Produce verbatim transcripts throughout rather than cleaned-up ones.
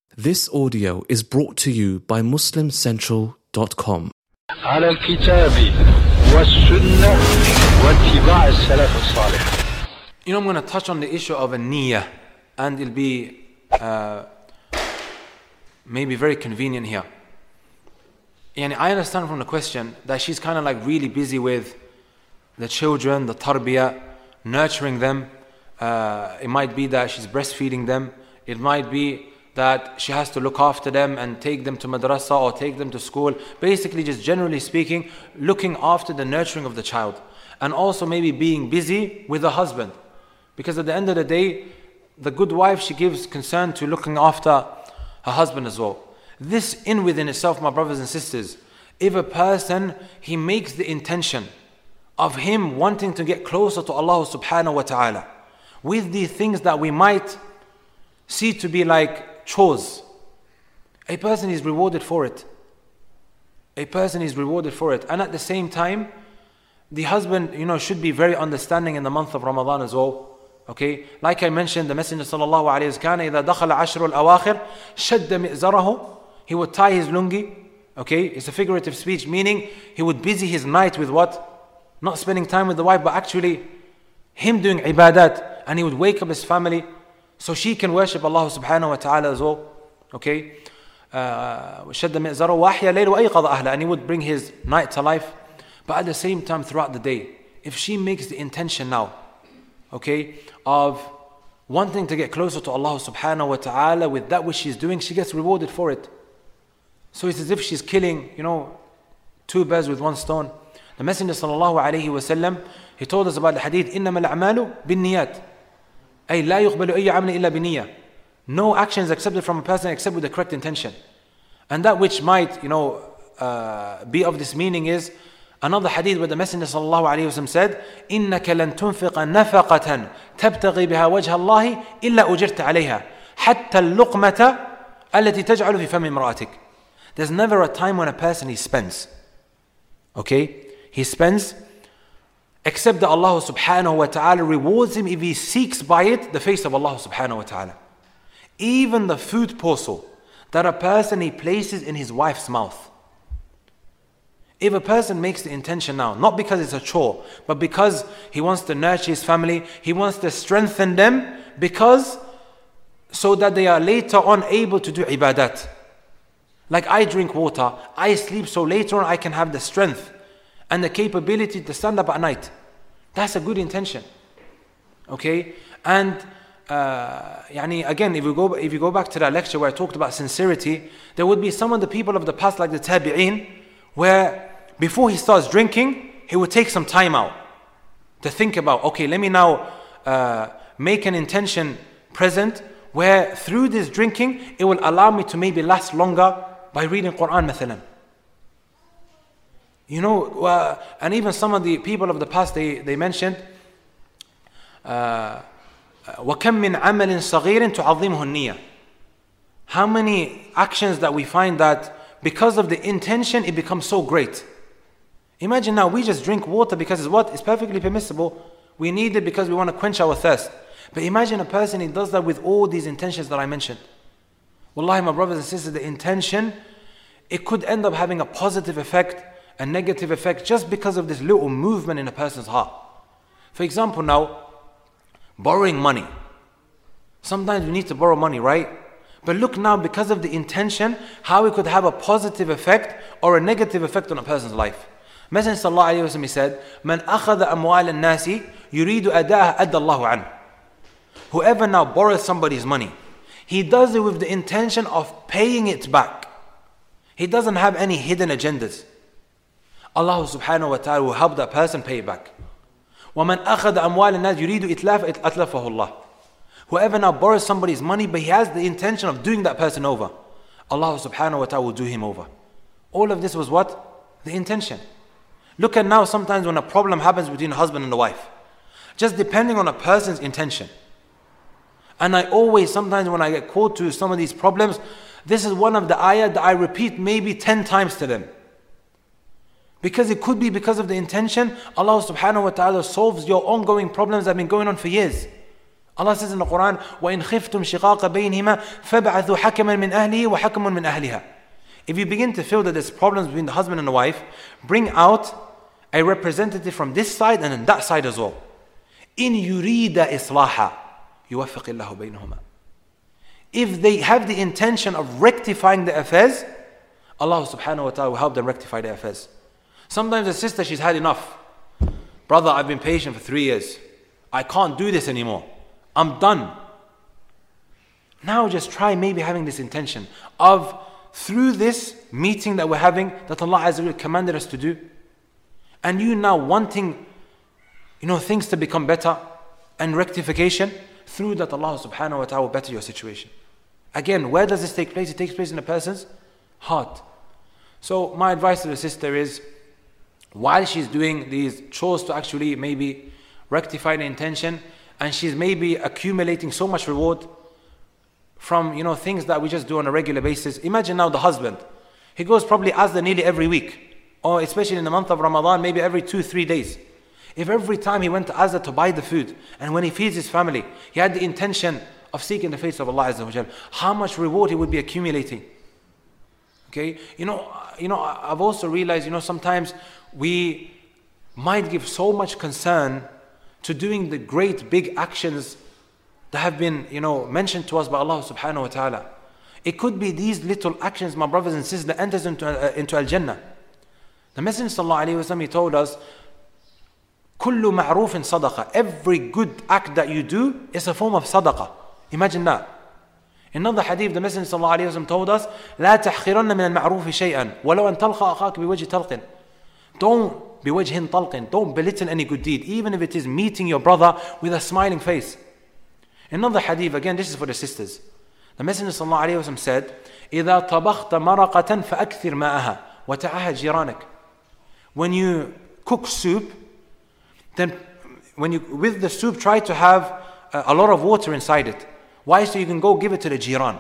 This audio is brought to you by muslim central dot com. على الكتاب والسنة واتباع السلف الصالح. You know, I'm going to touch on the issue of a niyyah, and it'll be uh, maybe very convenient here. And I understand from the question that she's kind of like really busy with the children, the tarbiyah, nurturing them. Uh, it might be that she's breastfeeding them. It might be that she has to look after them and take them to madrasa or take them to school. Basically, just generally speaking, looking after the nurturing of the child. And also maybe being busy with the husband. Because at the end of the day, the good wife, she gives concern to looking after her husband as well. This in within itself, my brothers and sisters, if a person, he makes the intention of him wanting to get closer to Allah subhanahu wa ta'ala with the things that we might see to be like chores, a person is rewarded for it. A person is rewarded for it. And at the same time, the husband, you know, should be very understanding in the month of Ramadan as well. Okay, like I mentioned, the Messenger sallallahu alayhi wa sallam, إذا دخل عشر الأواخر شد مئزره, he would tie his lungi. Okay, it's a figurative speech, meaning he would busy his night with what? Not spending time with the wife, but actually him doing ibadat, and he would wake up his family so she can worship Allah subhanahu wa ta'ala as well. Okay, شد مئزره وأحيا الليل وأيقظ أهله, and he would bring his night to life. But at the same time, throughout the day, if she makes the intention now, okay, of wanting to get closer to Allah subhanahu wa ta'ala with that which she's doing, she gets rewarded for it. So it's as if she's killing, you know, two birds with one stone. The Messenger sallallahu alayhi wa sallam, he told us about the hadith, إِنَّمَا الْأَعْمَالُ بِالنِّيَّاتِ, أي لا يقبل أي عمل إلا بنية. No action is accepted from a person except with the correct intention. And that which might, you know, uh, be of this meaning is another hadith where the Messenger sallallahu alayhi wa sallam said, إِنَّكَ لَن تُنْفِقَ نَفَقَةً تَبْتَغِي بِهَا وَجْهَ اللَّهِ إِلَّا أُجِرْتَ عَلَيْهَا حَتَّى اللُّقْمَةَ الَّتِي تَجْعَلُ فِي فَمِ امْرَأَتِكَ. There's never a time when a person he spends. Okay? He spends except that Allah subhanahu wa ta'ala rewards him if he seeks by it the face of Allah subhanahu wa ta'ala. Even the food morsel that a person he places in his wife's mouth. If a person makes the intention now, not because it's a chore, but because he wants to nurture his family, he wants to strengthen them, because so that they are later on able to do ibadat. Like I drink water, I sleep, so later on I can have the strength and the capability to stand up at night. That's a good intention. Okay? And uh, yani again, if you go if you go back to that lecture where I talked about sincerity, there would be some of the people of the past, like the tabi'een, where before he starts drinking, he would take some time out to think about, okay, let me now uh, make an intention present where through this drinking, it will allow me to maybe last longer by reading Quran, mathalan. You know, uh, and even some of the people of the past, they, they mentioned, uh, وَكَمْ مِنْ عَمَلٍ صَغِيرٍ تُعَظِّمُهُ النِّيَّةِ. How many actions that we find that because of the intention, it becomes so great. Imagine now, we just drink water because it's what? It's perfectly permissible. We need it because we want to quench our thirst. But imagine a person, he does that with all these intentions that I mentioned. Wallahi, my brothers and sisters, the intention, it could end up having a positive effect, a negative effect, just because of this little movement in a person's heart. For example now, borrowing money. Sometimes we need to borrow money, right? But look now, because of the intention, how it could have a positive effect or a negative effect on a person's life. Messenger sallallahu alayhi wa sallam, he said, مَنْ أَخَذَ أَمْوَالَ النَّاسِ يُرِيدُ أَدَاءَ أَدَّى اللَّهُ عَنْهُ. Whoever now borrows somebody's money, he does it with the intention of paying it back. He doesn't have any hidden agendas. Allah subhanahu wa ta'ala will help that person pay it back. وَمَنْ أَخَذَ أَمْوَالَ النَّاسِ يُرِيدُ إِتْلَافَ أَتْلَفَهُ اللَّهُ. Whoever now borrows somebody's money, but he has the intention of doing that person over, Allah subhanahu wa ta'ala will do him over. All of this was what? The intention. Look at now, sometimes when a problem happens between a husband and a wife, just depending on a person's intention. And I always, sometimes when I get called to some of these problems, this is one of the ayah that I repeat maybe ten times to them. Because it could be because of the intention, Allah subhanahu wa ta'ala solves your ongoing problems that have been going on for years. Allah says in the Quran, وَإِنْ خِفْتُمْ شِقَاقَ بَيْنِهِمَا فَابْعَثُوا حَكَمًا مِنْ أَهْلِهِ وَحَكَمًا مِنْ أَهْلِهَا. If you begin to feel that there's problems between the husband and the wife, bring out a representative from this side and then that side as well. إِنْ يُرِيدَ إِصْلَاحًا يُوَفِّقِ اللَّهُ بَيْنَهُمَا. If they have the intention of rectifying the affairs, Allah subhanahu wa ta'ala will help them rectify their affairs. Sometimes a sister, she's had enough. Brother, I've been patient for three years. I can't do this anymore. I'm done. Now just try maybe having this intention of, through this meeting that we're having, that Allah Azza wa Jalla commanded us to do, and you now wanting, you know, things to become better and rectification, through that Allah subhanahu wa ta'ala will better your situation. Again, where does this take place? It takes place in a person's heart. So my advice to the sister is, while she's doing these chores to actually maybe rectify the intention, and she's maybe accumulating so much reward from, you know, things that we just do on a regular basis. Imagine now the husband. He goes probably Azza nearly every week, or especially in the month of Ramadan, maybe every two, three days. If every time he went to Azza to buy the food, and when he feeds his family, he had the intention of seeking the face of Allah Azza wa Jalla, how much reward he would be accumulating. Okay, you know, you know, I've also realized, you know, sometimes we might give so much concern to doing the great big actions that have been, you know, mentioned to us by Allah subhanahu wa ta'ala. It could be these little actions, my brothers and sisters, that enters into, uh, into Al-Jannah. The Messenger sallallahu alayhi wa sallam, he told us, كُلُّ مَعْرُوفٍ صَدَقَةٍ. Every good act that you do is a form of sadaqah. Imagine that. In another hadith, the Messenger sallallahu alayhi wa sallam told us, لَا تَحْخِرَنَّ مِنَ الْمَعْرُوفِ شَيْئًا وَلَوْ أَن تَلْقَى أَخَاكَ بِوَجْهِ طَلْقٍ. Don't بِوَجْهٍ طَلْقٍ. Don't belittle any good deed, even if it is meeting your brother with a smiling face. In another hadith, again, this is for the sisters. The Messenger sallallahu alayhi wa sallam said, إِذَا طَبَخْتَ مَرَقَةً فَأَكْثِرْ مَاءَهَا وَتَعَهَدْ جِيرَانَكَ. When you cook soup, then when you, with the soup, try to have a, a lot of water inside it. Why? So you can go give it to the jiran.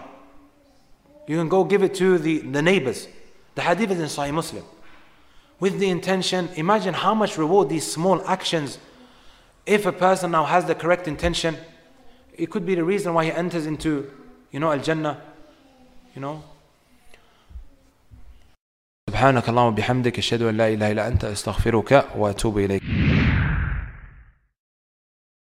You can go give it to the, the neighbors. The hadith is in Sahih Muslim. With the intention, imagine how much reward these small actions, if a person now has the correct intention, it could be the reason why he enters into, you know, Al-Jannah, you know. سبحانك اللهم وبحمدك أشهد أن لا إله إلا أنت أستغفرك وأتوب إليك.